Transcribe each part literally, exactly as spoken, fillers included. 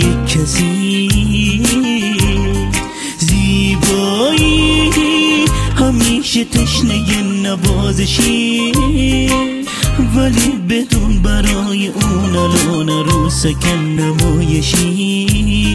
یک کسی. زیبایی همیشه تشنه نوازشی، ولی بدون برای اون الان عروسکم نمایشی.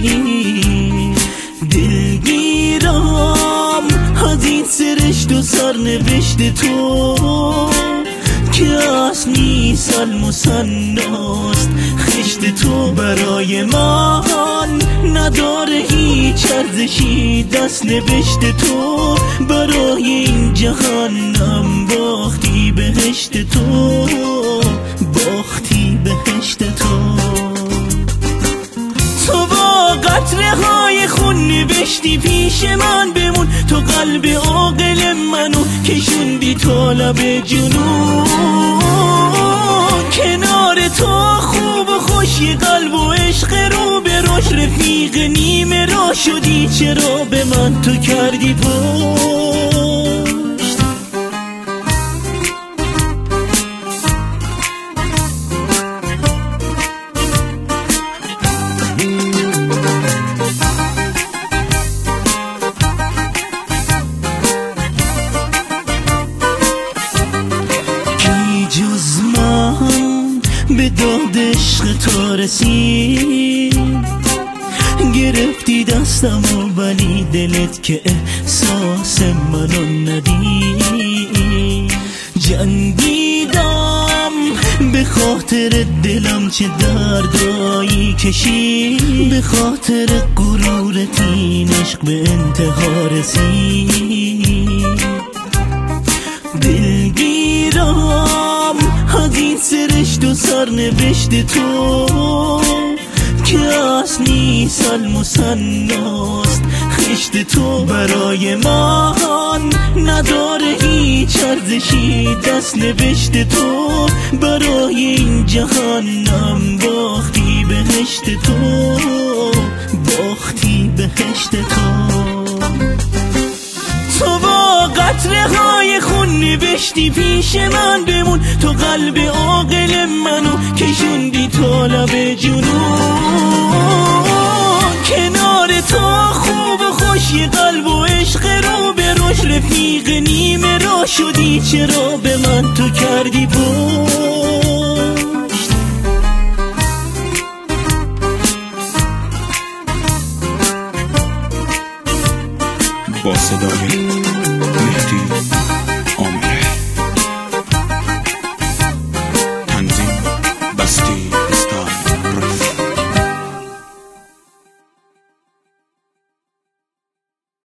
دلگیرم از این سرشت و سرنوشت تو که اصل نیست المثناست. خشت تو برای من نداره هیچ ارزشی، دست نوشت تو برای این جهنم باختی بهشت تو، باختی بهشت تو. تو با قطره های خون نوشتی پیش من بمون، تو قلب عاقل منو کشوندی تا لب جنون. کنار تو خوب و خوشی قلب و عشق رو به روش، رفیق نیمه را شدی چرا به من تو کردی پشت. جز من به داد عشق تو رسید، گرفتی دستمو ولی دلت که احساس منو ندید. جنگیدم به خاطر دلم چه دردایی کشید، به خاطر غرورت این عشق به انتها رسید. دلگیرم از این سرشت و سرنوشت تو که اصل نیست المثناست. خشت تو برای من نداره هیچ ارزشی، دست نوشت تو برای این جهنم باختی بهشت تو، باختی بهشت تو. تو با قطره های خون نوشتی پیش من بمون، تو قلب عاقل منو کشوندی تا لب جنون. کنار تو خوب و خوشی قلب و عشق رو به روش، رفیق نیمه را شدی چرا به من تو کردی پشت. با صدای مهدی